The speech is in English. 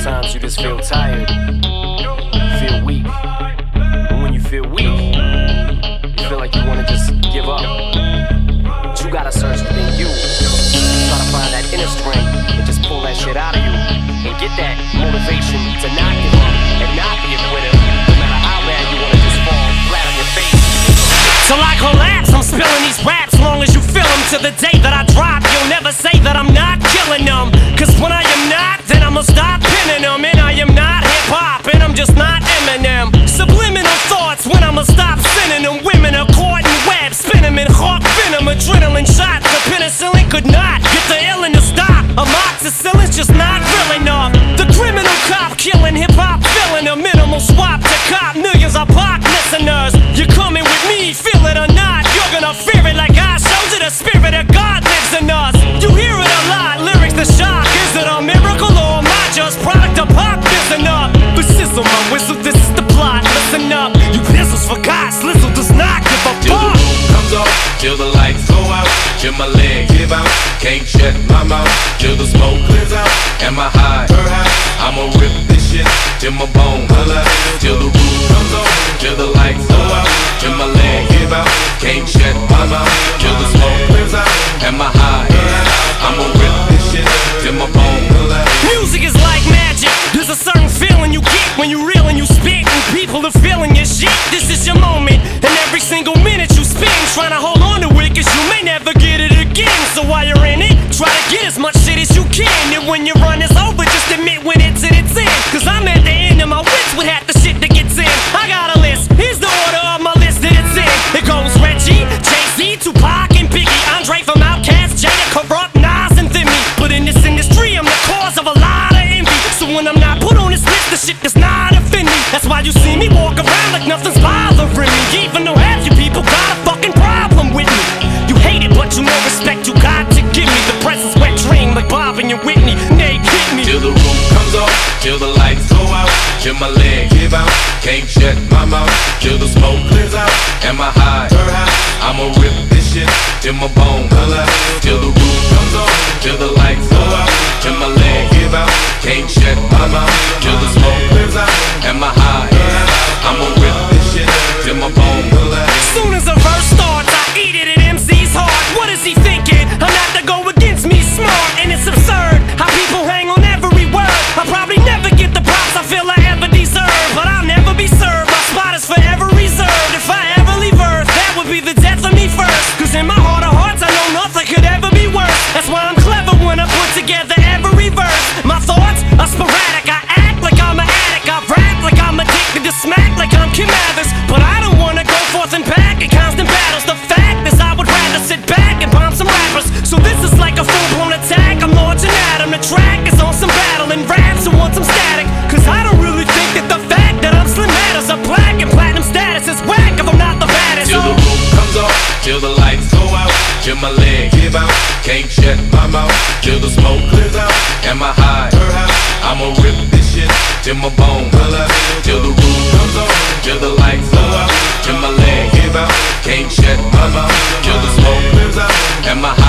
Sometimes you just feel tired, feel weak. And when you feel weak, you feel like you wanna just give up. But you gotta search within you. Try to find that inner strength and just pull that shit out of you. And get that motivation to not give up and not be a quitter. No matter how bad you wanna just fall flat on your face. Till I collapse, I'm spilling these raps. Long as you feel them, to the day that I drop, you'll never say that I'm not killing them. Cause when I am not, then I'ma stop pinning them. And I am not hip-hop, and I'm just not Eminem. Subliminal thoughts when I'ma stop sending them. Women are caught in webs, spin them in hawk venom. Adrenaline shots, the penicillin could not get the illin to stop. Amoxicillin's just not real enough. The criminal cop killing hip-hop, filling a minimal swap to cop millions of pop listeners. You're coming with me, feel it or not, you're gonna fear it like I showed you. The spirit of God lives in us. You hear it a lot, lyrics the shock. Is it a miracle or am I just product of pop? Listen up, the sizzle, my whistle, this is the plot. Listen up, you pistols forgot, Slizzle does not give a till fuck. the roof comes off, till the lights go out, till my legs give out, can't shut my mouth, till the smoke clears out, and my high, I'ma rip this shit till my bone holla, till the roof comes off, till the lights go out, till my legs give out, can't shut my mouth, till the smoke clears out, and my high, I'ma rip this shit till my bone holla. Music is like magic. There's a certain feeling you get when you reel and you spit, and people are feeling your shit. This is your moment, and every single minute you spend trying to hold on to it, cause you may never get it again. So while you're in it, try to get as much shit as you can. And when your run is over, just admit when it's in its end. Cause I'm at the end of my wits with half the shit that gets in. I got a list, here's the order of my list that it's in. It goes Reggie, Jay-Z, Tupac, and Biggie, Andre from Outkast, Jada, Corrupt, Nas, and Thimmy. But in this industry, I'm the cause of a lot of envy. So when I'm not put on this list, the shit does not offend me. That's why you see me walk around like nothing's bothering me. Even though half you people got a fucking problem with me. You hate it, but you know respect you got to give me. The presence wet dream like Bob and your Whitney. Nay, hit me. Till the roof comes off, till the lights go out, till my legs give out, can't shut my mouth, till the smoke clears out, and my high, I'ma rip this shit till my bone holla, till the roof comes off, till the lights go out, till my legs give out, can't shut my mouth, till the smoke clears out, and my high, I'ma rip this shit till my bone holla. Soon as a verse starts, I eat it at MC's heart. What is he thinking? I'm not to go against me, smart, and it's absurd how people hang on every word. I'll probably never get the props I feel I ever deserve, but I'll never be served. My spot is forever reserved. If I ever leave Earth, that would be the death of me first. Cause in my heart of hearts, I know nothing could ever be worse. That's why I'm clever when I put together every verse. My thoughts are sporadic. I act like I'm an addict. I rap like I'm addicted to smack like I'm Kim Mathers. But I don't wanna go forth and back in constant battles. The fact is I would rather sit back and bomb some rappers. So this is like a full-blown attack. I'm launching at 'em. The track is on some battle and raps who want some static. Cause I don't really think that the fact that I'm Slim matters. A black and platinum status is whack if I'm not the baddest. Till the roof comes off, till the lights go out, till my legs give out, can't shut my mouth, till the smoke clears out, and my high, I'ma rip this shit till my bone holla, till the roof comes off, till the lights go out, till my legs give out, can't shut my mouth, till the smoke clears out, and my high.